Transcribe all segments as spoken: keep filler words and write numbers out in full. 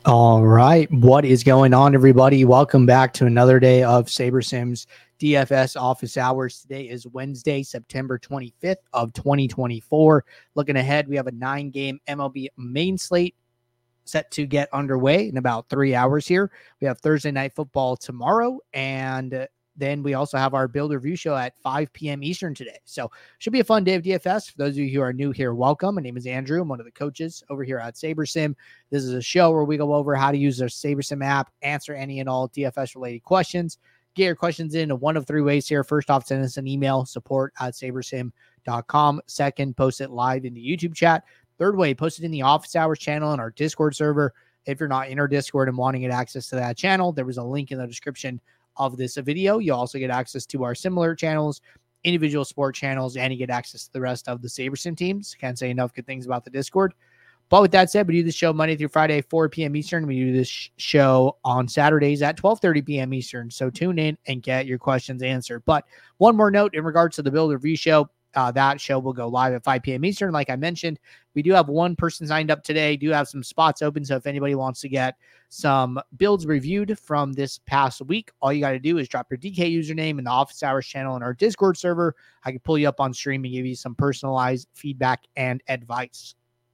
All right. What is going on, everybody? Welcome back to another day of SaberSims D F S office hours. Today is Wednesday, September twenty-fifth of twenty twenty-four. Looking ahead, we have a nine-game M L B main slate set to get underway in about three hours here. We have Thursday Night Football tomorrow, and then we also have our build review show at five p.m. Eastern today. So should be a fun day of D F S. For those of you who are new here, welcome. My name is Andrew. I'm one of the coaches over here at SaberSim. This is a show where we go over how to use our SaberSim app, answer any and all D F S-related questions. Get your questions in one of three ways here. First off, send us an email, support at sabersim dot com. Second, post it live in the YouTube chat. Third way, post it in the office hours channel in our Discord server. If you're not in our Discord and wanting to get access to that channel, there was a link in the description of this video. You also get access to our similar channels, individual sport channels, and you get access to the rest of the SaberSim teams. Can't say enough good things about the Discord. But with that said, we do this show Monday through Friday, four p.m. Eastern. We do this sh- show on Saturdays at twelve thirty p.m. Eastern. So tune in and get your questions answered. But one more note in regards to the build review show. Uh, that show will go live at five p.m. Eastern. Like I mentioned, we do have one person signed up today, do have some spots open. So if anybody wants to get some builds reviewed from this past week, all you got to do is drop your D K username in the office hours channel in our Discord server. I can pull you up on stream and give you some personalized feedback and advice.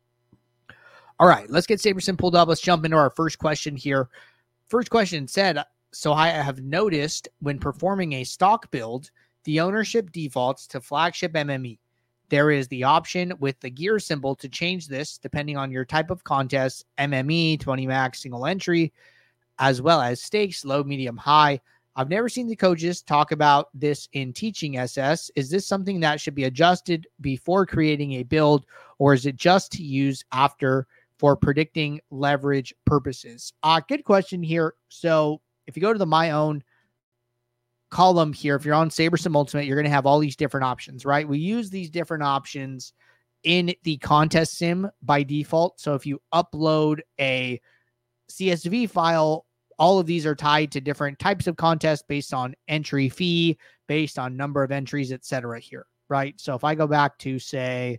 All right, let's get SaberSim pulled up. Let's jump into our first question here. First question said, so I have noticed when performing a stock build, the ownership defaults to flagship M M E. There is the option with the gear symbol to change this depending on your type of contest, M M E, twenty max, single entry, as well as stakes, low, medium, high. I've never seen the coaches talk about this in teaching S S. Is this something that should be adjusted before creating a build, or is it just to use after for predicting leverage purposes? Uh, good question here. So if you go to the My Own column here, if you're on SaberSim Ultimate, you're going to have all these different options, right? We use these different options in the contest sim by default. So if you upload a C S V file, all of these are tied to different types of contests based on entry fee, based on number of entries, et cetera here, right? So if I go back to, say,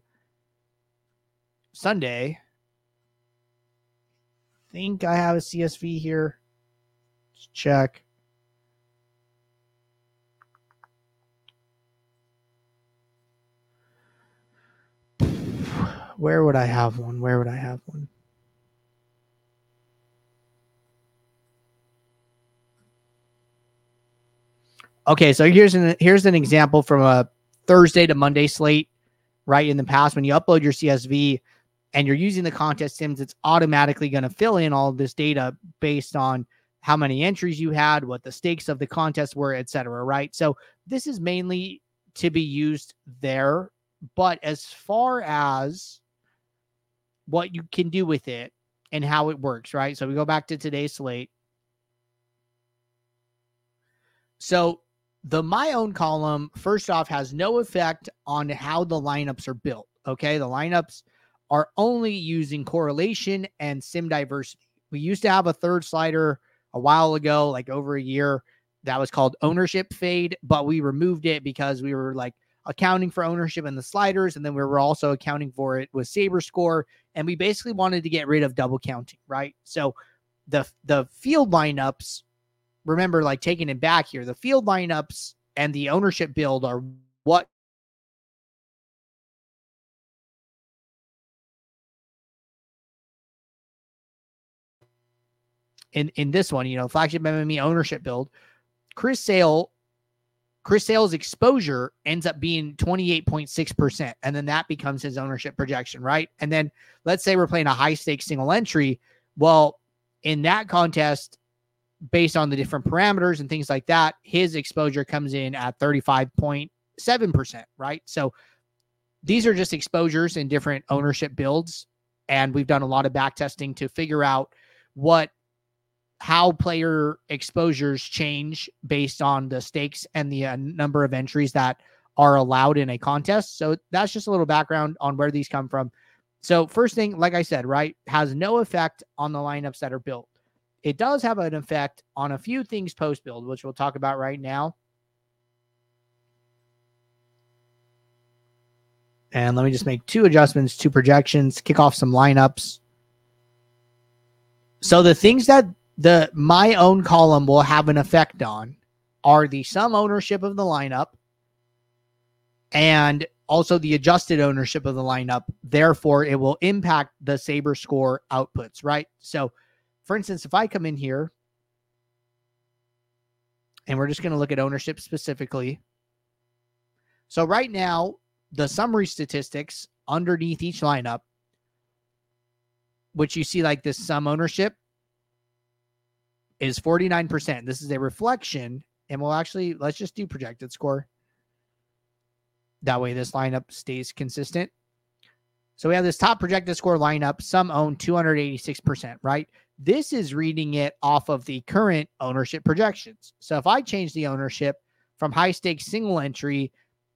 Sunday, I think I have a C S V here. Let's check. Where would I have one? Where would I have one? Okay, so here's an here's an example from a Thursday to Monday slate, right? In the past, when you upload your C S V and you're using the contest sims, it's automatically going to fill in all of this data based on how many entries you had, what the stakes of the contest were, et cetera, right? So this is mainly to be used there. But as far as what you can do with it and how it works, right? So we go back to today's slate. So the My Own column, first off, has no effect on how the lineups are built, okay? The lineups are only using correlation and sim diversity. We used to have a third slider a while ago, like over a year, that was called ownership fade, but we removed it because we were like accounting for ownership in the sliders, and then we were also accounting for it with Saber Score, and we basically wanted to get rid of double counting, right? So the the field lineups, remember, like taking it back here, the field lineups and the ownership build are what in in this one, you know, flagship M M E ownership build, Chris Sale Chris Sale's exposure ends up being twenty-eight point six percent. And then that becomes his ownership projection, right? And then let's say we're playing a high stakes single entry. Well, in that contest, based on the different parameters and things like that, his exposure comes in at thirty-five point seven percent, right? So these are just exposures in different ownership builds. And we've done a lot of back testing to figure out what how player exposures change based on the stakes and the uh, number of entries that are allowed in a contest. So that's just a little background on where these come from. So first thing, like I said, right, has no effect on the lineups that are built. It does have an effect on a few things post-build, which we'll talk about right now. And let me just make two adjustments to projections, kick off some lineups. So the things that the my own column will have an effect on are the sum ownership of the lineup and also the adjusted ownership of the lineup. Therefore, it will impact the Saber score outputs, right? So, for instance, if I come in here and we're just going to look at ownership specifically. So right now, the summary statistics underneath each lineup, which you see like this sum ownership, is forty-nine percent. This is a reflection, and we'll actually, let's just do projected score. That way this lineup stays consistent. So we have this top projected score lineup, sum owned two hundred eighty-six percent, right? This is reading it off of the current ownership projections. So if I change the ownership from high stakes single entry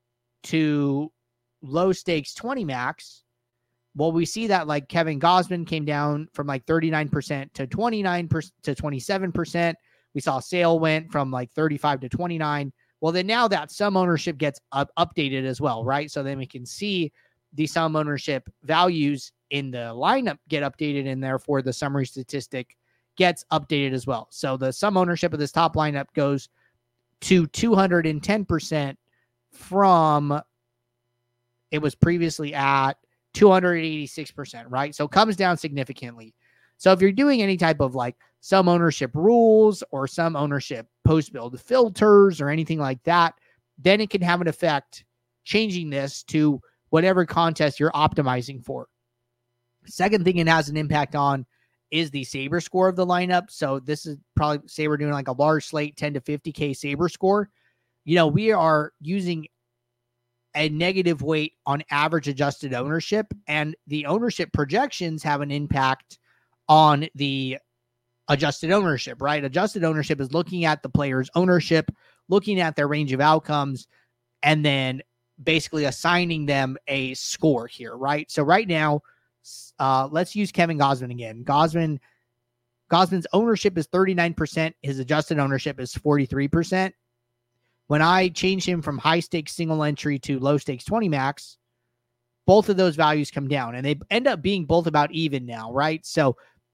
to low stakes twenty max, well, we see that like Kevin Gausman came down from like thirty-nine percent to twenty-nine percent to twenty-seven percent. We saw Sale went from like thirty-five to twenty-nine. Well, then now that sum ownership gets up, updated as well, right? So then we can see the sum ownership values in the lineup get updated, and therefore the summary statistic gets updated as well. So the sum ownership of this top lineup goes to two hundred ten percent from, it was previously at two hundred eighty-six percent, right? So it comes down significantly. So if you're doing any type of like sum ownership rules or sum ownership post-build filters or anything like that, then it can have an effect changing this to whatever contest you're optimizing for. Second thing it has an impact on is the Saber score of the lineup. So this is probably, say we're doing like a large slate, ten to fifty K Saber score. You know, we are using a negative weight on average adjusted ownership, and the ownership projections have an impact on the adjusted ownership, right? Adjusted ownership is looking at the player's ownership, looking at their range of outcomes, and then basically assigning them a score here, right? So right now, uh, let's use Kevin Gausman again. Gausman, Gausman's ownership is thirty-nine percent. His adjusted ownership is forty-three percent. When I change him from high stakes single entry to low stakes twenty max, both of those values come down, and they end up being both about even now, right? So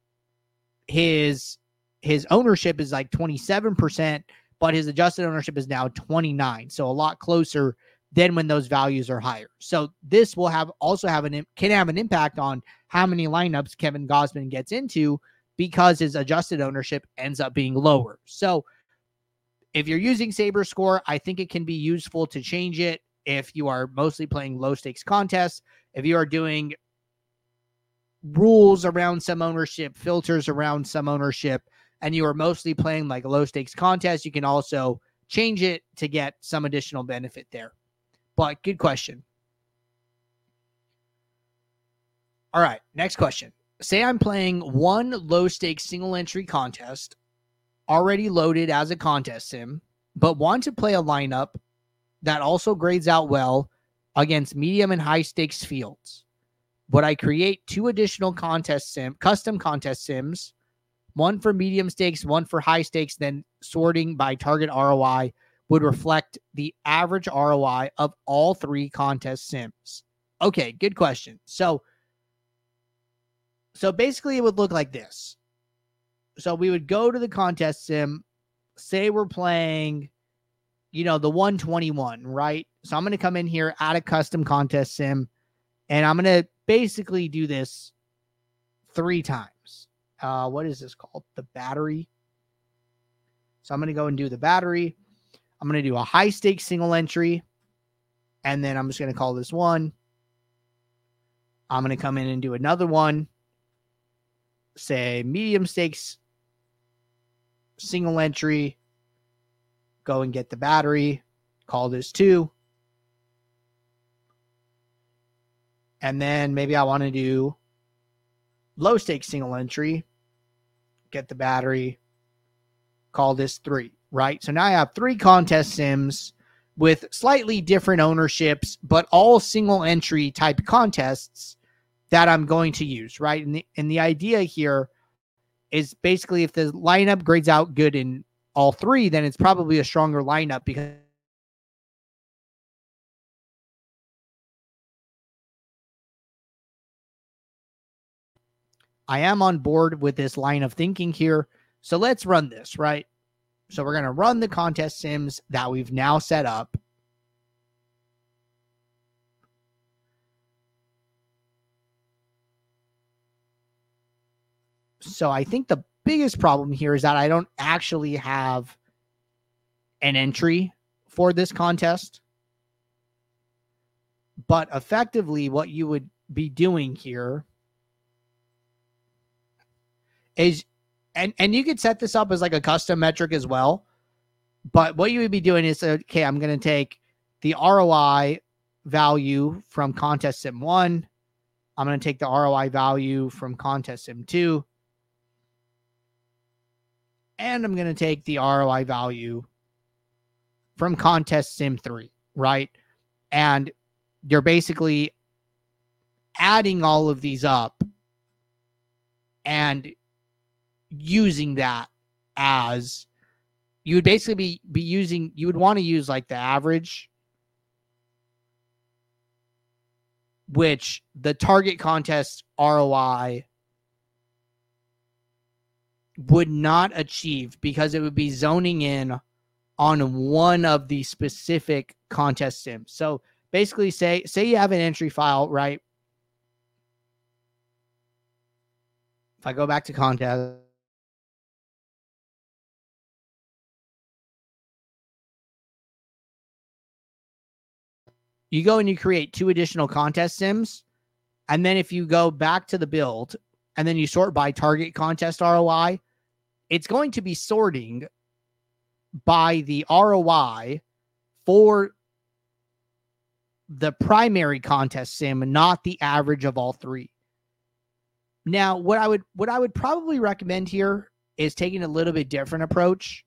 his his ownership is like twenty-seven percent, but his adjusted ownership is now twenty-nine. So a lot closer than when those values are higher. So this will have also have an can have an impact on how many lineups Kevin Gausman gets into, because his adjusted ownership ends up being lower. So if you're using Saber score, I think it can be useful to change it if you are mostly playing low stakes contests. If you are doing rules around some ownership, filters around some ownership, and you are mostly playing like a low stakes contest, you can also change it to get some additional benefit there. But good question. All right, next question. Say I'm playing one low stakes single entry contest already loaded as a contest sim, but want to play a lineup that also grades out well against medium and high stakes fields. Would I create two additional contest sim, custom contest sims, one for medium stakes, one for high stakes, then sorting by target R O I would reflect the average R O I of all three contest sims? Okay, good question. So, so basically it would look like this. So we would go to the contest sim, say we're playing, you know, the one twenty-one, right? So I'm going to come in here, add a custom contest sim, and I'm going to basically do this three times. Uh, what is this called? The battery. So I'm going to go and do the battery. I'm going to do a high stakes single entry, and then I'm just going to call this one. I'm going to come in and do another one, say medium stakes single entry, go and get the battery, call this two. And then maybe I want to do low stakes single entry, get the battery, call this three, right? So now I have three contest sims with slightly different ownerships, but all single entry type contests that I'm going to use, right? And the, and the idea here is basically if the lineup grades out good in all three, then it's probably a stronger lineup because I am on board with this line of thinking here. So let's run this, right? So we're going to run the contest sims that we've now set up. So I think the biggest problem here is that I don't actually have an entry for this contest. But effectively, what you would be doing here is, and, and you could set this up as like a custom metric as well. But what you would be doing is, okay, I'm going to take the R O I value from contest sim one. I'm going to take the R O I value from contest sim two. And I'm going to take the R O I value from contest sim three, right? And you're basically adding all of these up and using that as, you would basically be, be using, you would want to use like the average, which the target contest R O I would not achieve because it would be zoning in on one of the specific contest sims. So basically say, say you have an entry file, right? If I go back to contest, you go and you create two additional contest sims. And then if you go back to the build and then you sort by target contest R O I, it's going to be sorting by the R O I for the primary contest sim, not the average of all three. Now, what I would what I would probably recommend here is taking a little bit different approach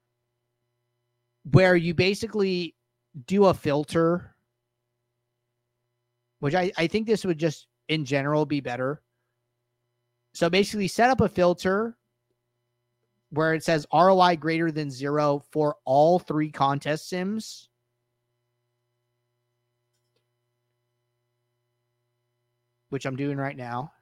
where you basically do a filter, which I, I think this would just in general be better. So basically set up a filter where it says R O I greater than zero for all three contest sims. Which I'm doing right now.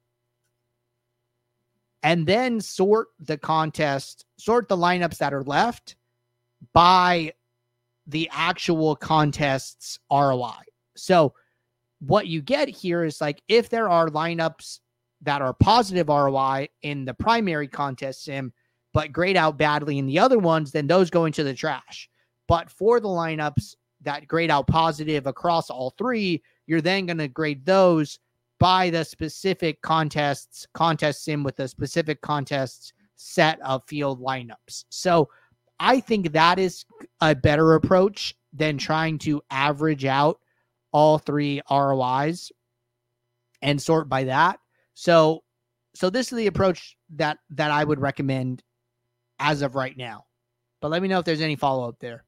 And then sort the contest, sort the lineups that are left by the actual contest's R O I. So what you get here is like, if there are lineups that are positive R O I in the primary contest sim, but grade out badly in the other ones, then those go into the trash. But for the lineups that grade out positive across all three, you're then going to grade those by the specific contests, contest sim with the specific contests set of field lineups. So I think that is a better approach than trying to average out all three R O Is and sort by that. So, so this is the approach that, that I would recommend as of right now. But let me know if there's any follow-up there.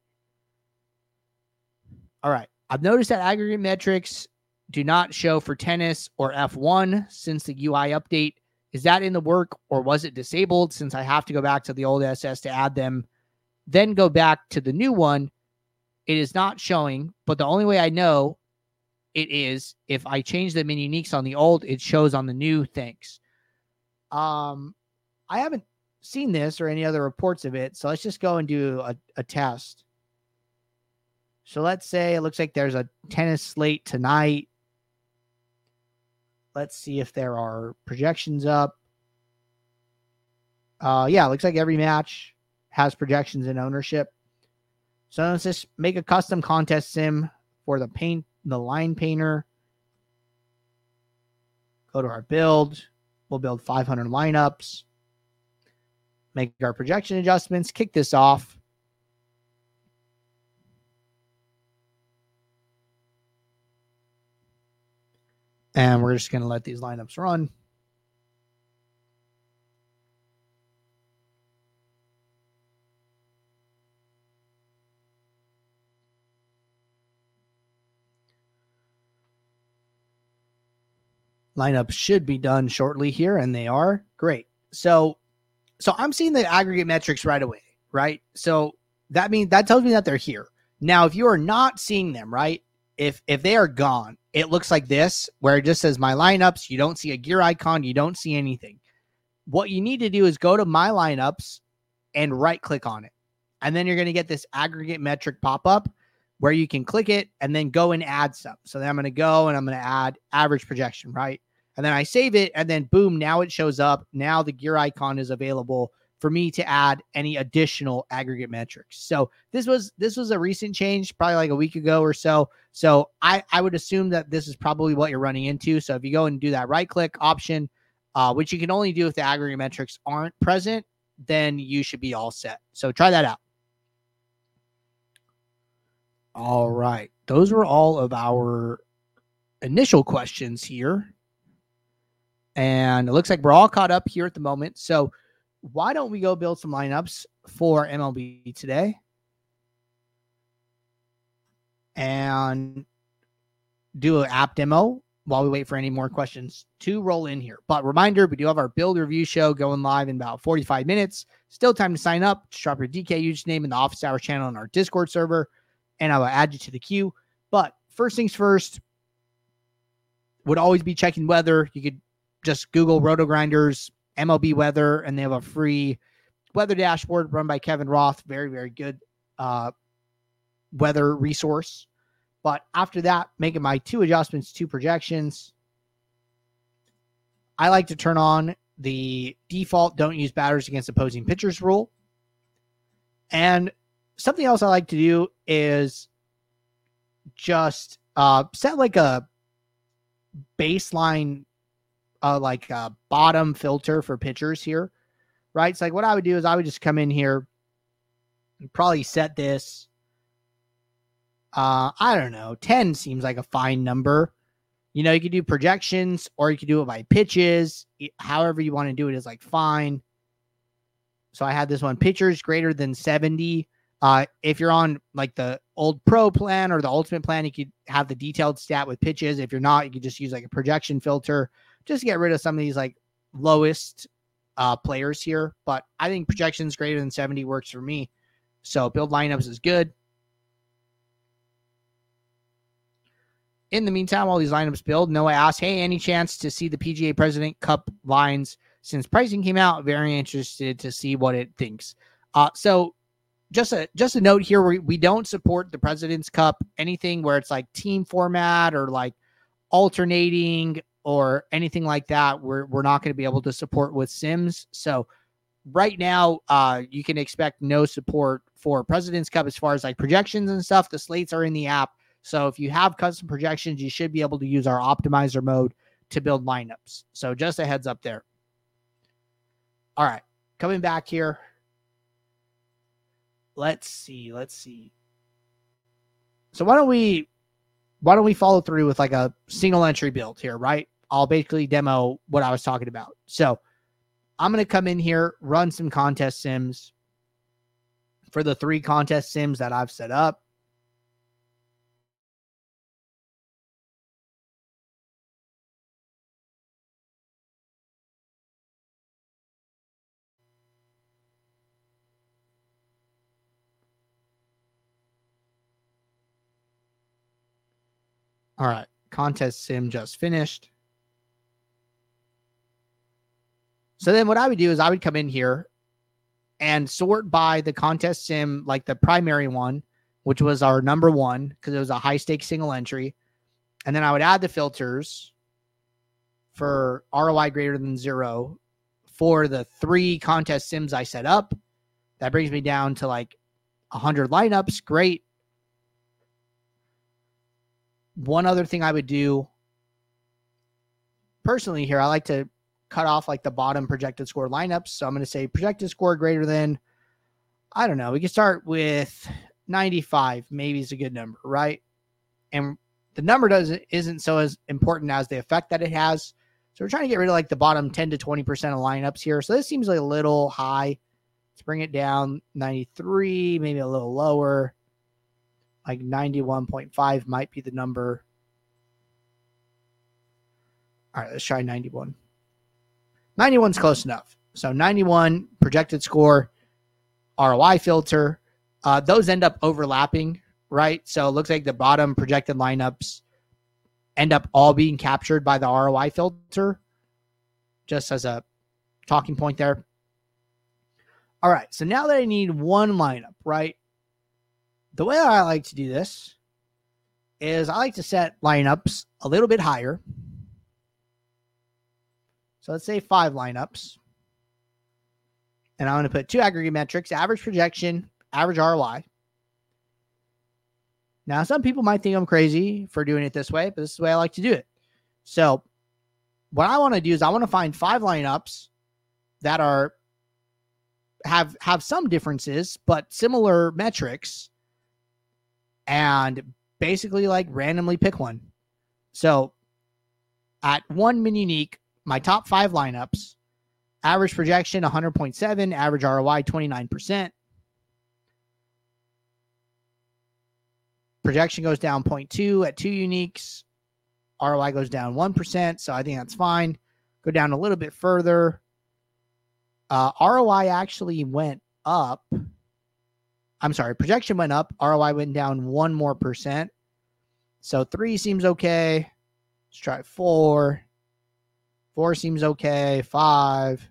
All right. I've noticed that aggregate metrics do not show for tennis or F one since the U I update. Is that in the work or was it disabled since I have to go back to the old S S to add them, then go back to the new one? It is not showing, but the only way I know it is if I change them in uniques on the old, it shows on the new things. Um, I haven't seen this or any other reports of it, so let's just go and do a, a test. So let's say it looks like there's a tennis slate tonight. Let's see if there are projections up. Uh, yeah, it looks like every match has projections and ownership. So let's just make a custom contest sim for the paint, the line painter. Go to our build. We'll build five hundred lineups. Make our projection adjustments. Kick this off. And we're just going to let these lineups run. Lineups should be done shortly here, and they are. Great. So, so I'm seeing the aggregate metrics right away, right? So that means that tells me that they're here. Now, if you are not seeing them, right, if if they are gone, it looks like this, where it just says my lineups. You don't see a gear icon. You don't see anything. What you need to do is go to my lineups and right click on it. And then you're going to get this aggregate metric pop up where you can click it and then go and add stuff. So then I'm going to go and I'm going to add average projection, right? And then I save it and then boom, now it shows up. Now the gear icon is available for me to add any additional aggregate metrics. So this was this was a recent change, probably like a week ago or so. So I, I would assume that this is probably what you're running into. So if you go and do that right click option, uh, which you can only do if the aggregate metrics aren't present, then you should be all set. So try that out. All right. Those were all of our initial questions here. And it looks like we're all caught up here at the moment. So why don't we go build some lineups for M L B today and do an app demo while we wait for any more questions to roll in here. But reminder, we do have our build review show going live in about forty-five minutes. Still time to sign up. Just drop your D K username in the Office Hours channel on our Discord server, and I will add you to the queue. But first things first, would always be checking weather. You could just Google Roto Grinders M L B weather, and they have a free weather dashboard run by Kevin Roth. Very, very good uh, weather resource. But after that, making my two adjustments, two projections, I like to turn on the default don't use batters against opposing pitchers rule. And something else I like to do is just uh, set like a baseline, uh, like a bottom filter for pitchers here, right? So like what I would do is I would just come in here and probably set this. Uh, I don't know. ten seems like a fine number. You know, you could do projections or you could do it by pitches. However you want to do it is like fine. So I had this one, pitchers greater than seventy. Uh, if you're on like the old pro plan or the ultimate plan, you could have the detailed stat with pitches. If you're not, you could just use like a projection filter just to get rid of some of these like lowest uh, players here. But I think projections greater than seventy works for me. So build lineups is good. In the meantime, while these lineups build, Noah asks, hey, any chance to see the P G A President Cup lines since pricing came out? Very interested to see what it thinks. Uh, so just a just a note here, we, we don't support the President's Cup, anything where it's like team format or like alternating or anything like that. We're, we're not going to be able to support with Sims. So right now, uh, you can expect no support for President's Cup as far as like projections and stuff. The slates are in the app. So if you have custom projections, you should be able to use our optimizer mode to build lineups. So just a heads up there. All right, coming back here. Let's see, let's see. So why don't we, why don't we follow through with like a single entry build here, right? I'll basically demo what I was talking about. So I'm going to come in here, run some contest sims for the three contest sims that I've set up. All right, contest sim just finished. So then what I would do is I would come in here and sort by the contest sim, like the primary one, which was our number one, because it was a high stakes single entry. And then I would add the filters for R O I greater than zero for the three contest sims I set up. That brings me down to like one hundred lineups. Great. One other thing I would do personally here, I like to cut off like the bottom projected score lineups. So I'm going to say projected score greater than, I don't know, we can start with ninety-five, maybe is a good number, right? And the number doesn't isn't so as important as the effect that it has. So we're trying to get rid of like the bottom ten to twenty percent of lineups here. So this seems like a little high. Let's bring it down ninety-three, maybe a little lower. Like ninety-one point five might be the number. All right, let's try ninety-one. ninety-one's close enough. So ninety-one, projected score, R O I filter. Uh, those end up overlapping, right? So it looks like the bottom projected lineups end up all being captured by the R O I filter, just as a talking point there. All right, so now that I need one lineup, right? The way I like to do this is I like to set lineups a little bit higher. So let's say five lineups. And I'm going to put two aggregate metrics, average projection, average R O I. Now, some people might think I'm crazy for doing it this way, but this is the way I like to do it. So what I want to do is I want to find five lineups that are have have some differences, but similar metrics, and basically like randomly pick one. So at one min unique, my top five lineups, average projection one hundred point seven, average R O I twenty-nine percent. Projection goes down zero point two at two uniques. R O I goes down one percent, so I think that's fine. Go down a little bit further. Uh, R O I actually went up. I'm sorry, projection went up. R O I went down one more percent. So three seems okay. Let's try four. Four seems okay. Five.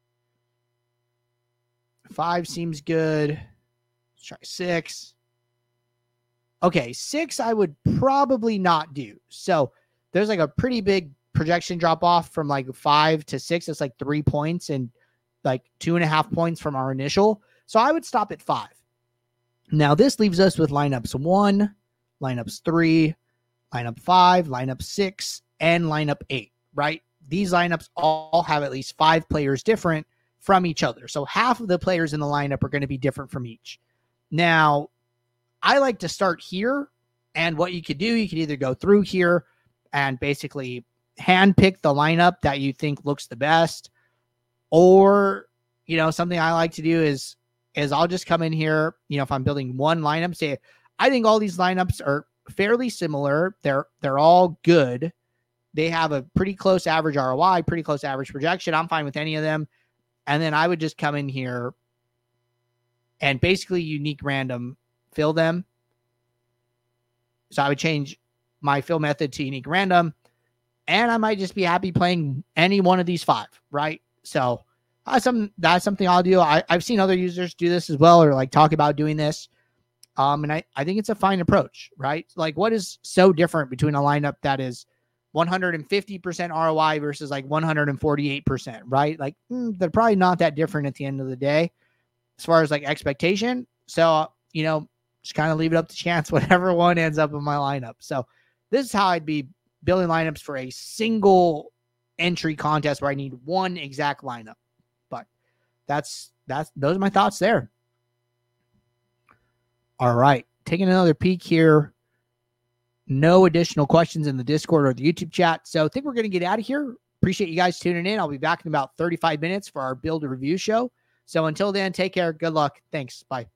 Five seems good. Let's try six. Okay, six I would probably not do. So there's like a pretty big projection drop off from like five to six. It's like three points and like two and a half points from our initial. So I would stop at five. Now this leaves us with lineups one, lineups three, lineup five, lineup six, and lineup eight, right? These lineups all have at least five players different from each other. So half of the players in the lineup are going to be different from each. Now, I like to start here, and what you could do, you could either go through here and basically handpick the lineup that you think looks the best, or, you know, something I like to do is, is I'll just come in here, you know, if I'm building one lineup, say, I think all these lineups are fairly similar. They're, they're all good. They have a pretty close average R O I, pretty close average projection. I'm fine with any of them. And then I would just come in here and basically unique random fill them. So I would change my fill method to unique random, and I might just be happy playing any one of these five, right? So that's, some, that's something I'll do. I, I've seen other users do this as well, or like talk about doing this. Um, and I, I think it's a fine approach, right? Like, what is so different between a lineup that is one hundred fifty percent R O I versus like one hundred forty-eight percent, right? Like, mm, they're probably not that different at the end of the day as far as like expectation. So, you know, just kind of leave it up to chance, whatever one ends up in my lineup. So this is how I'd be building lineups for a single entry contest where I need one exact lineup. But that's, that's, those are my thoughts there. All right. Taking another peek here. No additional questions in the Discord or the YouTube chat. So I think we're going to get out of here. Appreciate you guys tuning in. I'll be back in about thirty-five minutes for our build review show. So until then, take care. Good luck. Thanks. Bye.